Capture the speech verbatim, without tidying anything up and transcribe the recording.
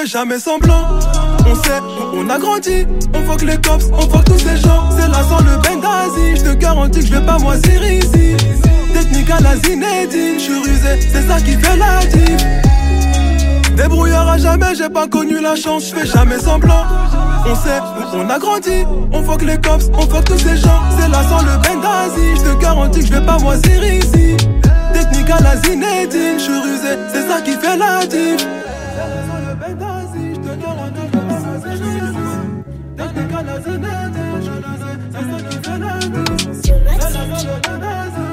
fais jamais semblant. On sait où on a grandi, on fuck les cops, on fuck tous ces gens. C'est là sans le Benghazi, je te garantis que je vais pas moisir ici. Technique à la Zinedine, je suis rusé, c'est ça qui fait la diff. Débrouillard à jamais, j'ai pas connu la chance, je fais jamais semblant. On sait où on a grandi, on fuck les cops, on fuck tous ces gens. C'est là sans le Benghazi, je te garantis que je vais pas moisir ici. Technique à la Zinedine, je suis rusé, c'est ça qui fait la diff. Technique à la Zinedine, je suis rusé, c'est ça qui fait la diff.